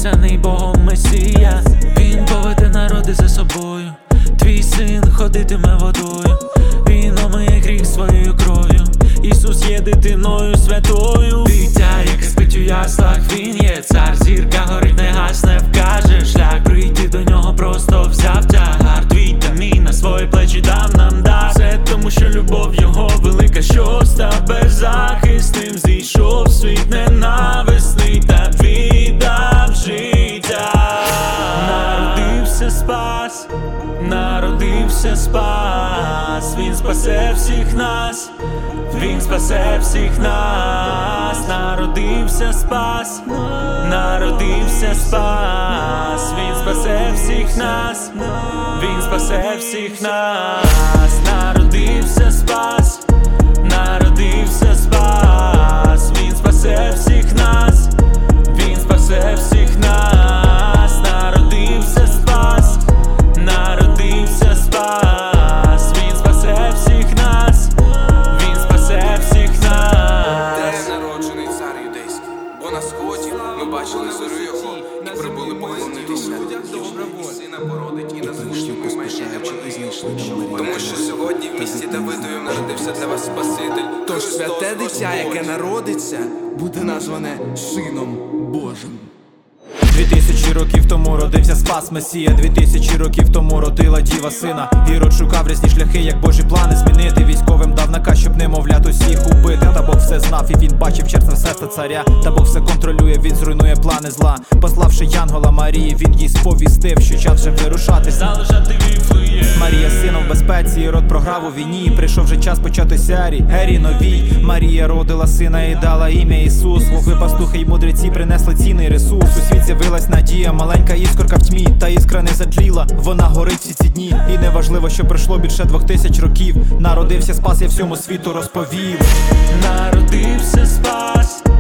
обіцяний Богом Месія. Він поведе народи за собою, твій син ходитиме водою, він омиє гріх своєю кров'ю. Ісус є дитиною святою. Дитя, яке спить у яслах, він є цар. Зірка горить, не гасне, вкаже шлях. Прийти до нього просто взяв тягар. Твій та мій на свої плечі дав нам дар. Це тому, що любов його велика, що став беззахисним. Зійшов світ ненависний та віддав життя. Народився спас, народився спас. Він спасе всіх нас, він спасе всіх нас. Народився спас, народився спас. Він спасе всіх нас, він спасе всіх нас. Народився спас, народився спас. Він спасе всіх нас, він спасе всіх нас. Народився спас, народився спас. Він спасе всіх нас, він спасе всіх нас. Де народжений цар юдейський, бо на сході ми бачили зорю його і прибули поклонитися. Сина породить і назвуть йому ім'я Еммануїл. Тому що сьогодні в місті Давидові народився для вас Спаситель. Тож святе дитя, яке народиться, буде назване Сином Божим. 2000 років тому родився Спас Месія. 2000 років тому родила діва сина. Ірод шукав різні шляхи, як Божі плани змінити. Військовим дав наказ, щоб немовлят усіх убити. Та Бог все знав, і він бачив чесне серце царя. Та Бог все контролює, він зруйнує плани зла. Пославши Янгола Марії, він їй сповістив, що час вже вирушати. Залишати Віфлеєм. Марія сином в безпеці, Ірод програв у війні. Прийшов вже час почати ері новій. Марія родила сина і дала ім'я Ісус. Вовки, пастухи й мудреці принесли цінний ресурс. У світ з'явилась надія, маленька іскорка в тьмі. Та іскра не затліла, вона горить всі ці дні. І неважливо, що пройшло більше 2000 років. Народився Спас, я всьому світу розповів. Народився Спас,